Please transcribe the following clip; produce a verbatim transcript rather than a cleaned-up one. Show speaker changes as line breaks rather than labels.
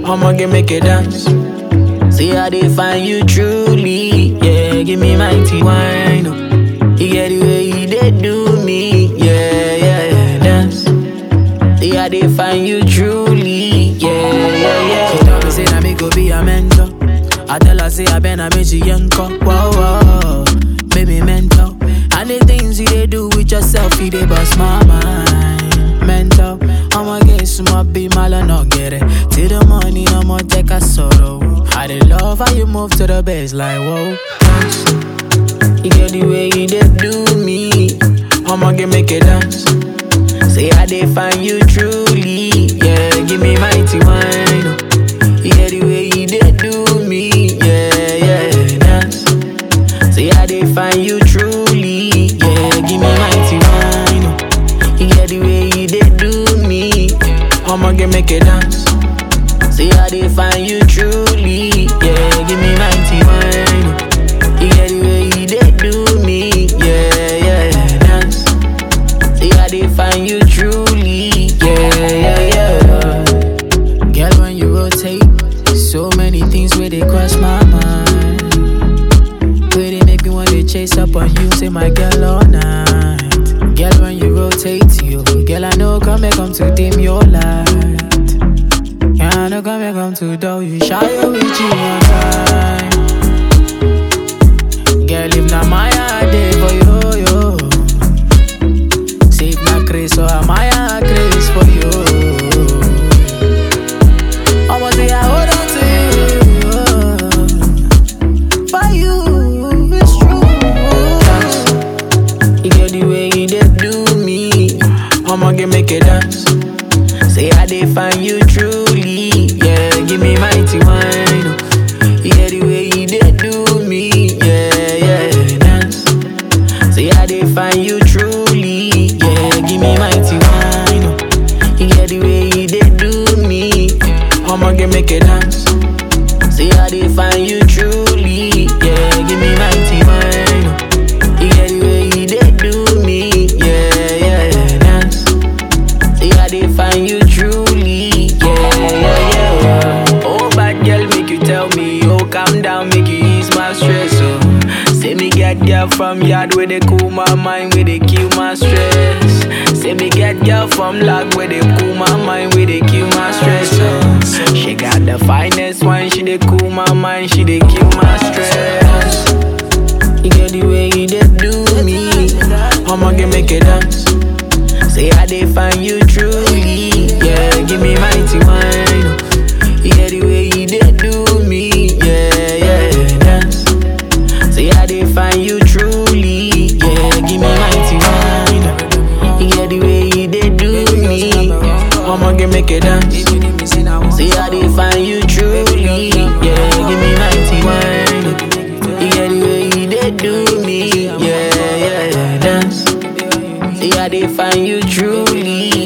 I'ma get make it dance. See how they find you truly. Yeah, give me mighty wine. Oh. You get the way you they do me. Yeah, yeah, yeah, dance. See how they find you truly. Yeah, yeah, yeah. She tell me say that me go be a mentor. I tell her say I been a bitch yanko. Whoa, whoa, baby mentor. And the things you they do with yourself, you they bust my mind. Mental, I'ma get some be mal and not get it. Till the money, I'ma take a sorrow. I they love how you move to the bass like whoa. You get the way you they do me. I'ma get make it dance. Say how they find you truly. Yeah, give me mighty wine. You get the way you they do me. Yeah, yeah, dance. Say how they find you truly. Yeah, give me mighty wine. You get the way you they do me. I'ma get make it dance. Say how they find you truly. Yeah, give me mighty wine. You get the way you they do me. Yeah, yeah, dance. Say how they find you truly. Yeah, yeah, yeah. Girl, when you rotate, so many things where they cross my mind. Where they make me wanna chase up on you, say my girl all night. Girl, when you rotate, you girl, I know come and come to dim your light. Yeah, I know come and come to do you shy with you one time. Girl, if not my day for you, yo. Save my grace, so I'm my grace for you. I'ma say I hold on to you. For you, it's true. You get the way you they do me. I'ma get make it dance. Say how they find you truly. Yeah, give me mighty wine. You get the way you they do me. Yeah, yeah, dance. Say how they find you truly. Yeah, give me mighty wine. You get the way you they do me. I'ma get make it dance. Say how they find you truly. Yeah, give me mighty wine. You get the way you they do me. Yeah, yeah, dance. Say how they find you truly. Yeah, yeah, yeah. Oh, bad girl, make you tell me. Oh, calm down, make you ease my stress. Oh, say me get girl from yard where they cool my mind, where they kill my stress. Say me get girl from lag where they cool my mind, where they kill my stress. Oh, she got the finest one, she they cool my mind, she they kill my stress. You get the way you they do me. I'ma get make it dance. Say how they find you truly. Yeah, give me mighty wine. You get the way you they do me. Yeah, yeah, dance. Say how they find you truly. Yeah, give me mighty wine. You get the way you they do me. I'ma get make it dance. Say how they find you truly. Yeah, give me mighty wine. You get the way you they do me. Yeah, yeah, dance. See how they find you truly.